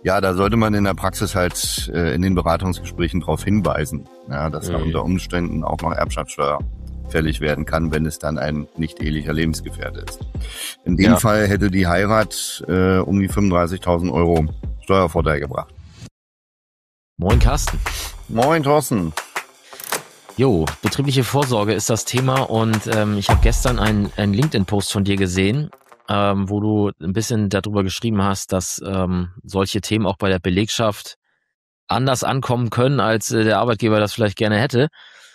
Ja, da sollte man in der Praxis halt in den Beratungsgesprächen darauf hinweisen, ja, dass da unter Umständen auch noch Erbschaftssteuer fällig werden kann, wenn es dann ein nicht ehelicher Lebensgefährte ist. In dem Fall hätte die Heirat um die 35.000 Euro Steuervorteil gebracht. Moin Carsten. Moin Thorsten. Jo, betriebliche Vorsorge ist das Thema und ich habe gestern einen LinkedIn-Post von dir gesehen, wo du ein bisschen darüber geschrieben hast, dass solche Themen auch bei der Belegschaft anders ankommen können, als der Arbeitgeber das vielleicht gerne hätte.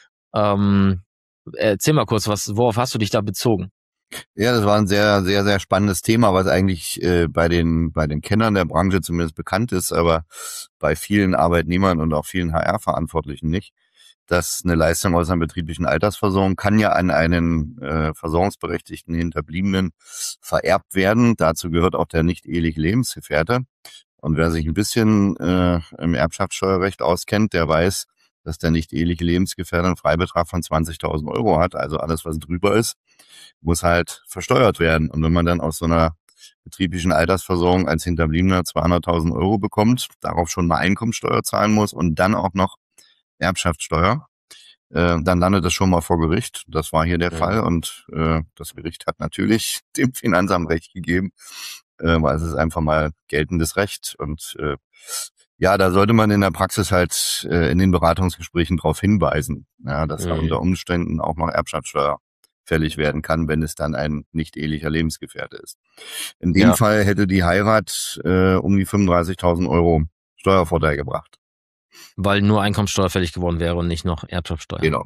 Erzähl mal kurz, worauf hast du dich da bezogen? Ja, das war ein sehr, sehr, sehr spannendes Thema, was eigentlich bei den Kennern der Branche zumindest bekannt ist, aber bei vielen Arbeitnehmern und auch vielen HR-Verantwortlichen nicht, dass eine Leistung aus einer betrieblichen Altersversorgung kann ja an einen versorgungsberechtigten Hinterbliebenen vererbt werden. Dazu gehört auch der nicht eheliche Lebensgefährte. Und wer sich ein bisschen im Erbschaftssteuerrecht auskennt, der weiß, dass der nicht eheliche Lebensgefährte einen Freibetrag von 20.000 Euro hat. Also alles, was drüber ist, muss halt versteuert werden. Und wenn man dann aus so einer betrieblichen Altersversorgung als Hinterbliebener 200.000 Euro bekommt, darauf schon mal Einkommensteuer zahlen muss und dann auch noch Erbschaftssteuer, dann landet das schon mal vor Gericht. Das war hier der Fall und das Gericht hat natürlich dem Finanzamt Recht gegeben, weil es ist einfach mal geltendes Recht und ja, da sollte man in der Praxis halt in den Beratungsgesprächen darauf hinweisen, ja, dass da unter Umständen auch noch Erbschaftssteuer fällig werden kann, wenn es dann ein nicht ehelicher Lebensgefährte ist. In dem Fall hätte die Heirat um die 35.000 Euro Steuervorteil gebracht. Weil nur Einkommensteuer fällig geworden wäre und nicht noch Erbschaftssteuer. Genau.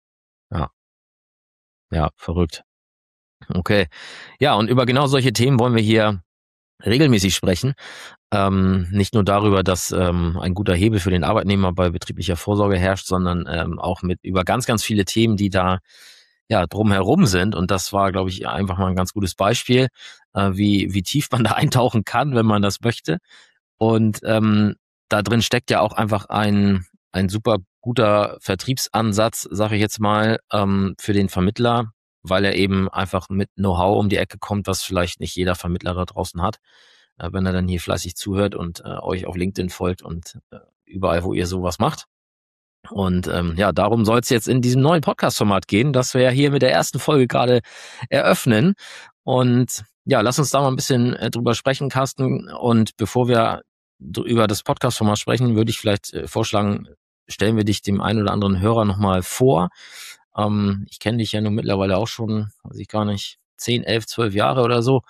Ja, verrückt. Okay. Ja, und über genau solche Themen wollen wir hier regelmäßig sprechen. Nicht nur darüber, dass ein guter Hebel für den Arbeitnehmer bei betrieblicher Vorsorge herrscht, sondern auch über ganz, ganz viele Themen, die da drumherum sind. Und das war, glaube ich, einfach mal ein ganz gutes Beispiel, wie tief man da eintauchen kann, wenn man das möchte. Und da drin steckt ja auch einfach ein super guter Vertriebsansatz, sage ich jetzt mal, für den Vermittler, weil er eben einfach mit Know-how um die Ecke kommt, was vielleicht nicht jeder Vermittler da draußen hat. Wenn er dann hier fleißig zuhört und euch auf LinkedIn folgt und überall, wo ihr sowas macht. Und darum soll es jetzt in diesem neuen Podcast-Format gehen, das wir ja hier mit der ersten Folge gerade eröffnen. Und ja, lass uns da mal ein bisschen drüber sprechen, Carsten. Und bevor wir über das Podcast-Format sprechen, würde ich vielleicht vorschlagen, stellen wir dich dem einen oder anderen Hörer nochmal vor. Ich kenne dich ja nun mittlerweile auch schon, weiß ich gar nicht, 10, 11, 12 Jahre oder so.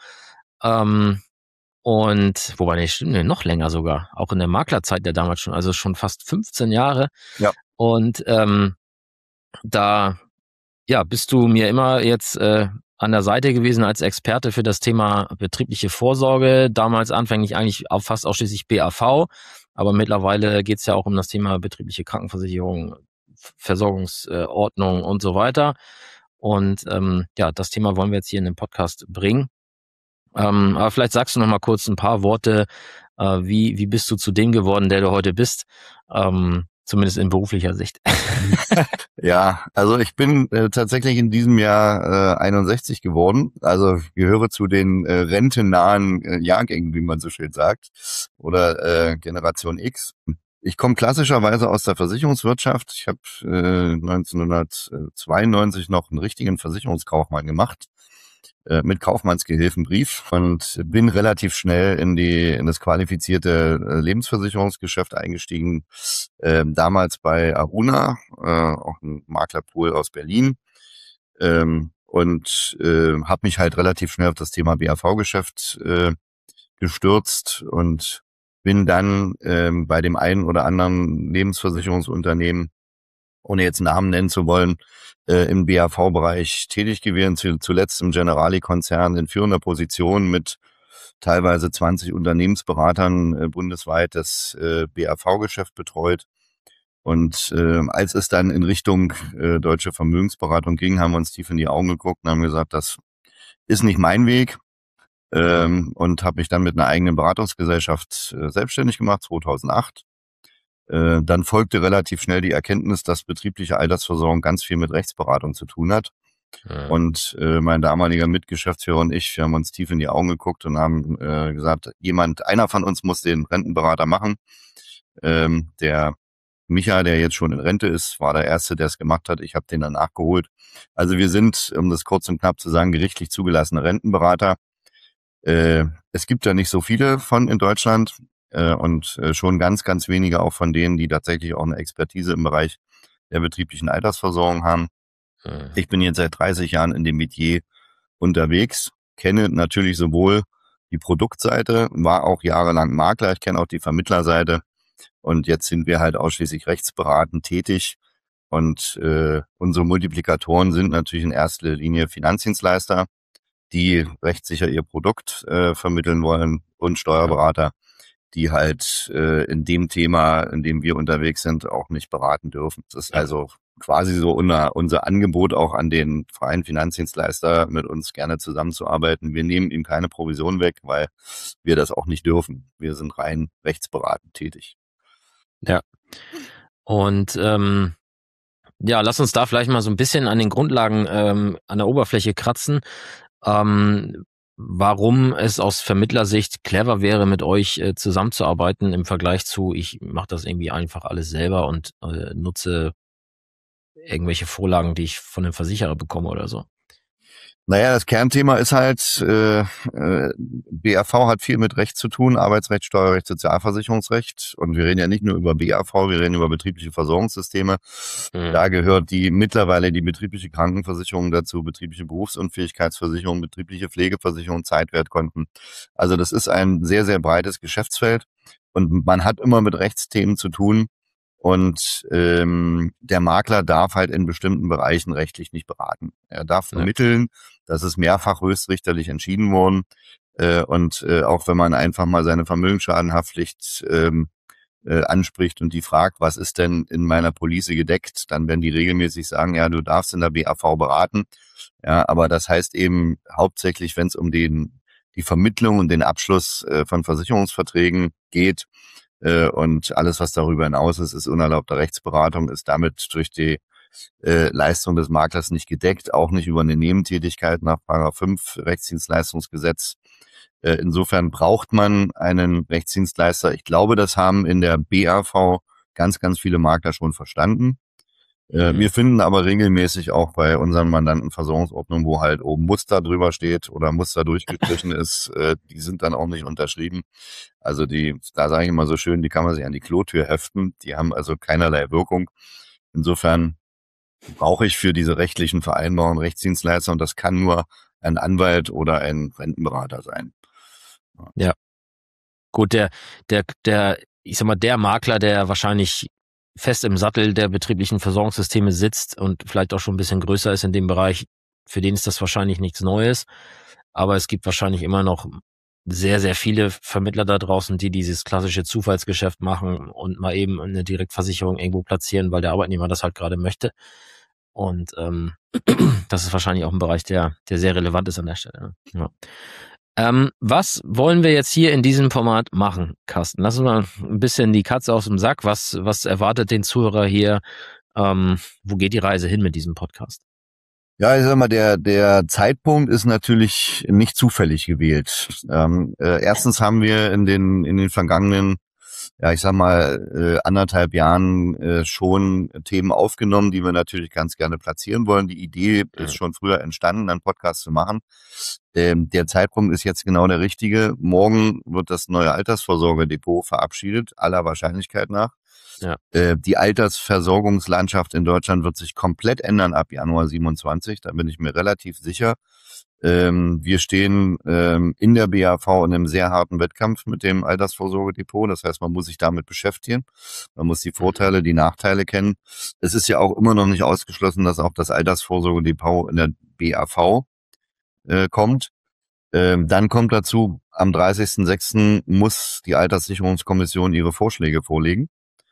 Und wobei, nee, stimmt, nee, noch länger sogar, auch in der Maklerzeit ja damals schon, also schon fast 15 Jahre. Ja. Und da bist du mir immer jetzt an der Seite gewesen als Experte für das Thema betriebliche Vorsorge, damals anfänglich eigentlich auch fast ausschließlich BAV, aber mittlerweile geht es ja auch um das Thema betriebliche Krankenversicherung, Versorgungsordnung und so weiter. Und das Thema wollen wir jetzt hier in den Podcast bringen. Aber vielleicht sagst du noch mal kurz ein paar Worte, wie bist du zu dem geworden, der du heute bist, zumindest in beruflicher Sicht. Ja, also ich bin tatsächlich in diesem Jahr 61 geworden, also ich gehöre zu den rentennahen Jahrgängen, wie man so schön sagt, oder Generation X. Ich komme klassischerweise aus der Versicherungswirtschaft. Ich habe 1992 noch einen richtigen Versicherungskaufmann gemacht, mit Kaufmannsgehilfenbrief und bin relativ schnell in das qualifizierte Lebensversicherungsgeschäft eingestiegen, damals bei Aruna, auch ein Maklerpool aus Berlin, und habe mich halt relativ schnell auf das Thema BAV-Geschäft gestürzt und bin dann bei dem einen oder anderen Lebensversicherungsunternehmen, ohne jetzt Namen nennen zu wollen, im BAV-Bereich tätig gewesen, zuletzt im Generali-Konzern in führender Position mit teilweise 20 Unternehmensberatern bundesweit das BAV-Geschäft betreut. Und als es dann in Richtung deutsche Vermögensberatung ging, haben wir uns tief in die Augen geguckt und haben gesagt, das ist nicht mein Weg. Und habe mich dann mit einer eigenen Beratungsgesellschaft selbstständig gemacht, 2008. Dann folgte relativ schnell die Erkenntnis, dass betriebliche Altersversorgung ganz viel mit Rechtsberatung zu tun hat. Und mein damaliger Mitgeschäftsführer und ich, wir haben uns tief in die Augen geguckt und haben gesagt, einer von uns muss den Rentenberater machen. Der Micha, der jetzt schon in Rente ist, war der Erste, der es gemacht hat. Ich habe den dann nachgeholt. Also wir sind, um das kurz und knapp zu sagen, gerichtlich zugelassene Rentenberater. Es gibt ja nicht so viele von in Deutschland und schon ganz, ganz wenige auch von denen, die tatsächlich auch eine Expertise im Bereich der betrieblichen Altersversorgung haben. Ich bin jetzt seit 30 Jahren in dem Metier unterwegs, kenne natürlich sowohl die Produktseite, war auch jahrelang Makler, ich kenne auch die Vermittlerseite und jetzt sind wir halt ausschließlich rechtsberatend tätig und unsere Multiplikatoren sind natürlich in erster Linie Finanzdienstleister, die rechtssicher ihr Produkt vermitteln wollen und Steuerberater, die halt in dem Thema, in dem wir unterwegs sind, auch nicht beraten dürfen. Das ist also quasi so unser Angebot auch an den freien Finanzdienstleister, mit uns gerne zusammenzuarbeiten. Wir nehmen ihm keine Provision weg, weil wir das auch nicht dürfen. Wir sind rein rechtsberatend tätig. Ja. Und lass uns da vielleicht mal so ein bisschen an den Grundlagen an der Oberfläche kratzen. Warum es aus Vermittlersicht clever wäre, mit euch zusammenzuarbeiten im Vergleich zu, ich mache das irgendwie einfach alles selber und nutze irgendwelche Vorlagen, die ich von einem Versicherer bekomme oder so. Naja, das Kernthema ist halt, BAV hat viel mit Recht zu tun, Arbeitsrecht, Steuerrecht, Sozialversicherungsrecht. Und wir reden ja nicht nur über BAV, wir reden über betriebliche Versorgungssysteme. Da gehört mittlerweile die betriebliche Krankenversicherung dazu, betriebliche Berufsunfähigkeitsversicherung, betriebliche Pflegeversicherung, Zeitwertkonten. Also das ist ein sehr, sehr breites Geschäftsfeld und man hat immer mit Rechtsthemen zu tun. Und der Makler darf halt in bestimmten Bereichen rechtlich nicht beraten. Er darf vermitteln, das ist mehrfach höchstrichterlich entschieden worden. Und auch wenn man einfach mal seine Vermögensschadenhaftpflicht anspricht und die fragt, was ist denn in meiner Police gedeckt, dann werden die regelmäßig sagen, ja, du darfst in der BAV beraten. Ja, aber das heißt eben hauptsächlich, wenn es um die Vermittlung und den Abschluss von Versicherungsverträgen geht, und alles, was darüber hinaus ist, ist unerlaubte Rechtsberatung, ist damit durch die Leistung des Maklers nicht gedeckt, auch nicht über eine Nebentätigkeit nach § 5 Rechtsdienstleistungsgesetz. Insofern braucht man einen Rechtsdienstleister. Ich glaube, das haben in der BAV ganz, ganz viele Makler schon verstanden. Wir finden aber regelmäßig auch bei unseren Mandanten Versorgungsordnungen, wo halt oben Muster drüber steht oder Muster durchgestrichen ist, die sind dann auch nicht unterschrieben. Also da sage ich immer so schön, die kann man sich an die Klotür heften. Die haben also keinerlei Wirkung. Insofern brauche ich für diese rechtlichen Vereinbarungen Rechtsdienstleister und das kann nur ein Anwalt oder ein Rentenberater sein. Ja. Gut, ich sag mal, der Makler, der wahrscheinlich fest im Sattel der betrieblichen Versorgungssysteme sitzt und vielleicht auch schon ein bisschen größer ist in dem Bereich, für den ist das wahrscheinlich nichts Neues. Aber es gibt wahrscheinlich immer noch sehr, sehr viele Vermittler da draußen, die dieses klassische Zufallsgeschäft machen und mal eben eine Direktversicherung irgendwo platzieren, weil der Arbeitnehmer das halt gerade möchte. Und das ist wahrscheinlich auch ein Bereich, der sehr relevant ist an der Stelle. Ja. Was wollen wir jetzt hier in diesem Format machen, Carsten? Lass uns mal ein bisschen die Katze aus dem Sack. Was erwartet den Zuhörer hier? Wo geht die Reise hin mit diesem Podcast? Ja, ich sag mal, der Zeitpunkt ist natürlich nicht zufällig gewählt. Erstens haben wir in den vergangenen, ja, ich sag mal, 1,5 Jahren schon Themen aufgenommen, die wir natürlich ganz gerne platzieren wollen. Die Idee ist schon früher entstanden, einen Podcast zu machen. Der Zeitpunkt ist jetzt genau der richtige. Morgen wird das neue Altersvorsorgedepot verabschiedet, aller Wahrscheinlichkeit nach. Ja. Die Altersversorgungslandschaft in Deutschland wird sich komplett ändern ab Januar 27, da bin ich mir relativ sicher. Wir stehen in der BAV in einem sehr harten Wettkampf mit dem Altersvorsorgedepot. Das heißt, man muss sich damit beschäftigen. Man muss die Vorteile, die Nachteile kennen. Es ist ja auch immer noch nicht ausgeschlossen, dass auch das Altersvorsorgedepot in der BAV kommt. Dann kommt dazu, am 30.06. muss die Alterssicherungskommission ihre Vorschläge vorlegen.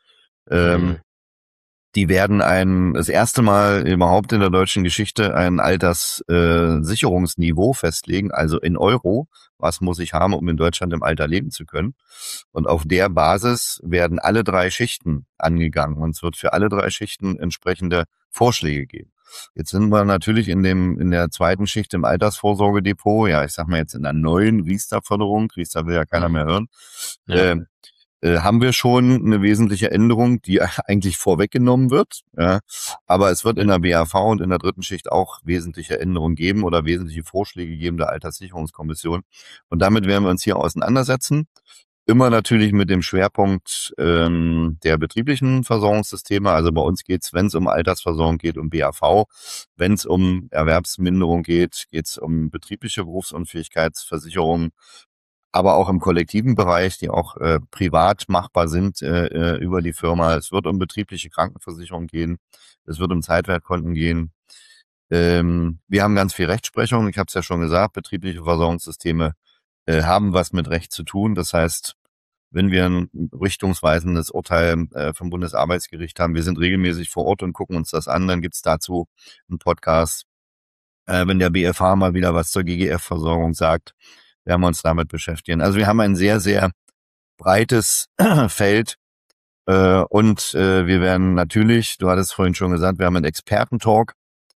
Die werden das erste Mal überhaupt in der deutschen Geschichte ein Alterssicherungsniveau festlegen, also in Euro. Was muss ich haben, um in Deutschland im Alter leben zu können? Und auf der Basis werden alle 3 Schichten angegangen. Und es wird für alle 3 Schichten entsprechende Vorschläge geben. Jetzt sind wir natürlich in der zweiten Schicht im Altersvorsorgedepot, ja, ich sag mal jetzt in der neuen Riester-Förderung, Riester will ja keiner mehr hören, Ja. haben wir schon eine wesentliche Änderung, die eigentlich vorweggenommen wird. Ja. Aber es wird in der BAV und in der dritten Schicht auch wesentliche Änderungen geben oder wesentliche Vorschläge geben der Alterssicherungskommission. Und damit werden wir uns hier auseinandersetzen. Immer natürlich mit dem Schwerpunkt der betrieblichen Versorgungssysteme. Also bei uns geht's, wenn es um Altersversorgung geht, um BAV. Wenn es um Erwerbsminderung geht, geht's um betriebliche Berufsunfähigkeitsversicherung, aber auch im kollektiven Bereich, die auch privat machbar sind über die Firma. Es wird um betriebliche Krankenversicherung gehen. Es wird um Zeitwertkonten gehen. Wir haben ganz viel Rechtsprechung. Ich habe es ja schon gesagt, betriebliche Versorgungssysteme haben was mit Recht zu tun. Das heißt, wenn wir ein richtungsweisendes Urteil vom Bundesarbeitsgericht haben, wir sind regelmäßig vor Ort und gucken uns das an, dann gibt's dazu einen Podcast. Wenn der BfH mal wieder was zur GGF-Versorgung sagt, werden wir uns damit beschäftigen. Also wir haben ein sehr, sehr breites Feld und wir werden natürlich, du hattest vorhin schon gesagt, wir haben einen Expertentalk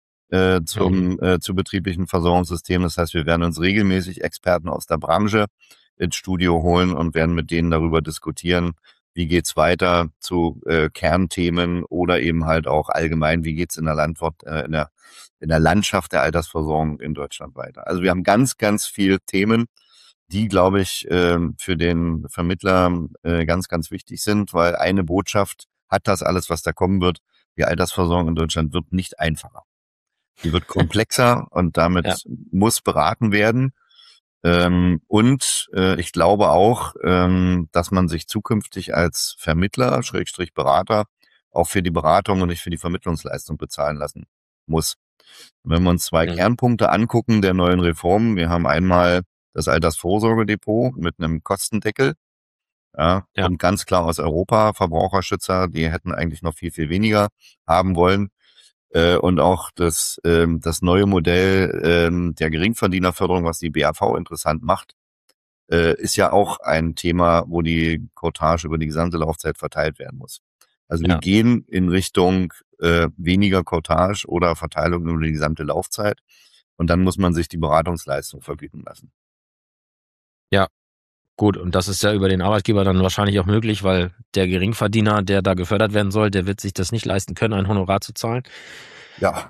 zu betrieblichen Versorgungssystemen. Das heißt, wir werden uns regelmäßig Experten aus der Branche ins Studio holen und werden mit denen darüber diskutieren, wie geht's weiter zu Kernthemen oder eben halt auch allgemein, wie geht's in der in der Landschaft der Altersversorgung in Deutschland weiter. Also wir haben ganz, ganz viel Themen, die, glaube ich, für den Vermittler ganz, ganz wichtig sind, weil eine Botschaft hat das alles, was da kommen wird. Die Altersversorgung in Deutschland wird nicht einfacher. Die wird komplexer und damit muss beraten werden. Und ich glaube auch, dass man sich zukünftig als Vermittler, Schrägstrich Berater, auch für die Beratung und nicht für die Vermittlungsleistung bezahlen lassen muss. Wenn wir uns zwei Kernpunkte angucken der neuen Reformen, wir haben einmal das Altersvorsorgedepot mit einem Kostendeckel. Ja. Und ganz klar aus Europa, Verbraucherschützer, die hätten eigentlich noch viel, viel weniger haben wollen. Und auch das neue Modell der Geringverdienerförderung, was die BAV interessant macht, ist ja auch ein Thema, wo die Cottage über die gesamte Laufzeit verteilt werden muss. Also wir gehen in Richtung weniger Cottage oder Verteilung über die gesamte Laufzeit. Und dann muss man sich die Beratungsleistung vergüten lassen. Ja, gut. Und das ist ja über den Arbeitgeber dann wahrscheinlich auch möglich, weil der Geringverdiener, der da gefördert werden soll, der wird sich das nicht leisten können, ein Honorar zu zahlen. Ja.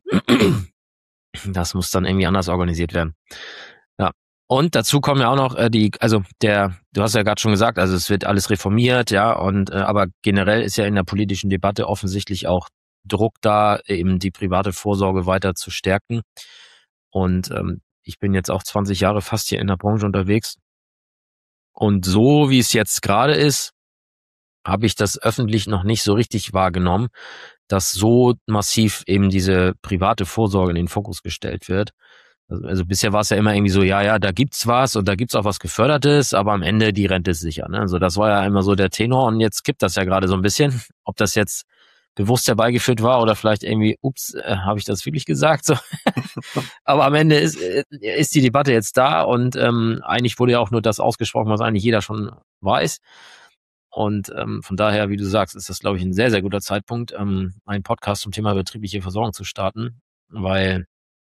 Das muss dann irgendwie anders organisiert werden. Ja. Und dazu kommen ja auch noch du hast ja gerade schon gesagt, also es wird alles reformiert, ja, und aber generell ist ja in der politischen Debatte offensichtlich auch Druck da, eben die private Vorsorge weiter zu stärken. Und ich bin jetzt auch 20 Jahre fast hier in der Branche unterwegs. Und so wie es jetzt gerade ist, habe ich das öffentlich noch nicht so richtig wahrgenommen, dass so massiv eben diese private Vorsorge in den Fokus gestellt wird. Also bisher war es ja immer irgendwie so, ja, da gibt's was und da gibt's auch was Gefördertes, aber am Ende die Rente ist sicher. Ne? Also das war ja immer so der Tenor und jetzt kippt das ja gerade so ein bisschen. Ob das jetzt bewusst herbeigeführt war oder vielleicht irgendwie, habe ich das wirklich gesagt? So. Aber am Ende ist die Debatte jetzt da und eigentlich wurde ja auch nur das ausgesprochen, was eigentlich jeder schon weiß. Und von daher, wie du sagst, ist das, glaube ich, ein sehr, sehr guter Zeitpunkt, einen Podcast zum Thema betriebliche Versorgung zu starten, weil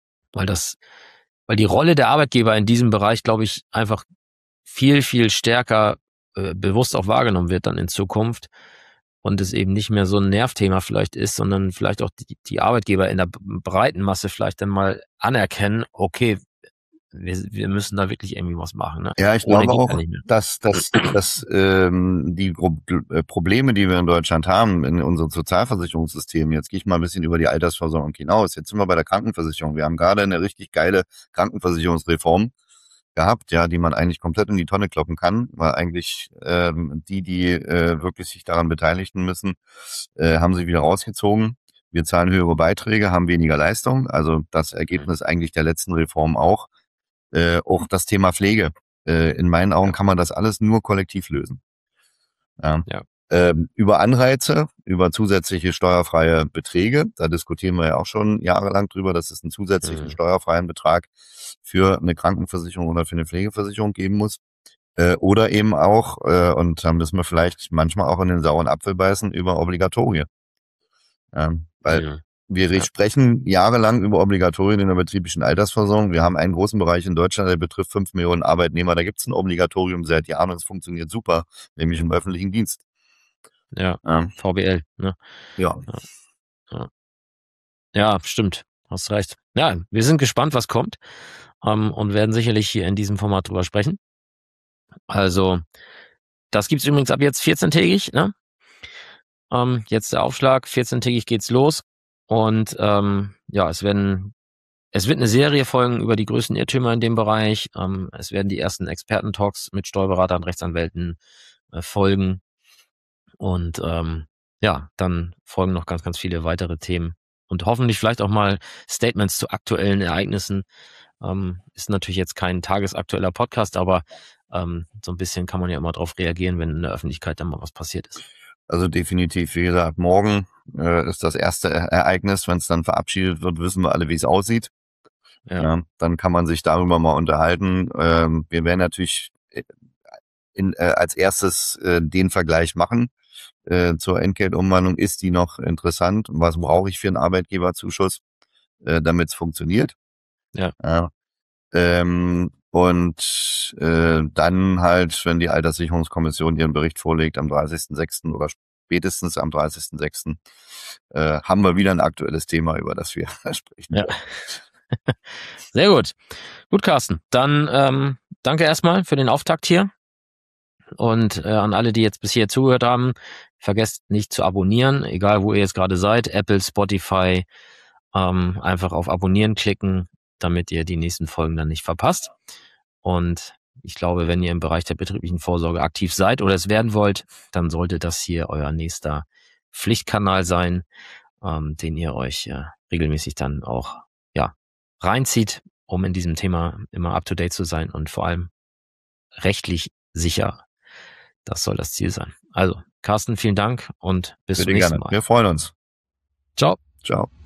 die Rolle der Arbeitgeber in diesem Bereich, glaube ich, einfach viel, viel stärker bewusst auch wahrgenommen wird dann in Zukunft und es eben nicht mehr so ein Nervthema vielleicht ist, sondern vielleicht auch die Arbeitgeber in der breiten Masse vielleicht dann mal anerkennen, okay, wir müssen da wirklich irgendwie was machen. Ne? Ja, ich glaube auch, dass die Probleme, die wir in Deutschland haben, in unserem Sozialversicherungssystem, jetzt gehe ich mal ein bisschen über die Altersversorgung hinaus, jetzt sind wir bei der Krankenversicherung. Wir haben gerade eine richtig geile Krankenversicherungsreform gehabt, ja, die man eigentlich komplett in die Tonne kloppen kann, weil eigentlich die wirklich sich daran beteiligen müssen, haben sich wieder rausgezogen. Wir zahlen höhere Beiträge, haben weniger Leistung, also das Ergebnis eigentlich der letzten Reform auch. Auch das Thema Pflege. In meinen Augen kann man das alles nur kollektiv lösen. Ja. Über Anreize, über zusätzliche steuerfreie Beträge, da diskutieren wir ja auch schon jahrelang drüber, dass es einen zusätzlichen steuerfreien Betrag für eine Krankenversicherung oder für eine Pflegeversicherung geben muss. Oder eben auch, und da müssen wir vielleicht manchmal auch in den sauren Apfel beißen, über Obligatorie. Weil Wir sprechen jahrelang über Obligatorien in der betrieblichen Altersversorgung. Wir haben einen großen Bereich in Deutschland, der betrifft 5 Millionen Arbeitnehmer. Da gibt es ein Obligatorium seit Jahren und es funktioniert super, nämlich im öffentlichen Dienst. Ja, VWL. Ne? Ja. Ja, stimmt. Hast recht. Ja, wir sind gespannt, was kommt und werden sicherlich hier in diesem Format drüber sprechen. Also, das gibt's übrigens ab jetzt 14-tägig. Ne? Jetzt der Aufschlag, 14-tägig geht's los. Und ja, es wird eine Serie folgen über die größten Irrtümer in dem Bereich. Es werden die ersten Experten-Talks mit Steuerberatern, Rechtsanwälten folgen. Und ja, dann folgen noch ganz, ganz viele weitere Themen. Und hoffentlich vielleicht auch mal Statements zu aktuellen Ereignissen. Ist natürlich jetzt kein tagesaktueller Podcast, aber so ein bisschen kann man ja immer darauf reagieren, wenn in der Öffentlichkeit dann mal was passiert ist. Also definitiv, wie gesagt, morgen ist das erste Ereignis. Wenn es dann verabschiedet wird, wissen wir alle, wie es aussieht. Ja, dann kann man sich darüber mal unterhalten. Wir werden natürlich als erstes den Vergleich machen zur Entgeltumwandlung. Ist die noch interessant? Was brauche ich für einen Arbeitgeberzuschuss, damit es funktioniert? Ja. Und dann halt, wenn die Alterssicherungskommission ihren Bericht vorlegt am 30.06. oder spätestens am 30.06. Haben wir wieder ein aktuelles Thema, über das wir sprechen. Ja. Sehr gut. Gut, Carsten. Dann danke erstmal für den Auftakt hier. Und an alle, die jetzt bis hier zugehört haben, vergesst nicht zu abonnieren, egal wo ihr jetzt gerade seid, Apple, Spotify, einfach auf Abonnieren klicken, damit ihr die nächsten Folgen dann nicht verpasst. Und ich glaube, wenn ihr im Bereich der betrieblichen Vorsorge aktiv seid oder es werden wollt, dann sollte das hier euer nächster Pflichtkanal sein, den ihr euch regelmäßig dann auch reinzieht, um in diesem Thema immer up-to-date zu sein und vor allem rechtlich sicher. Das soll das Ziel sein. Also, Carsten, vielen Dank und bis zum nächsten Mal. Wir freuen uns. Ciao. Ciao.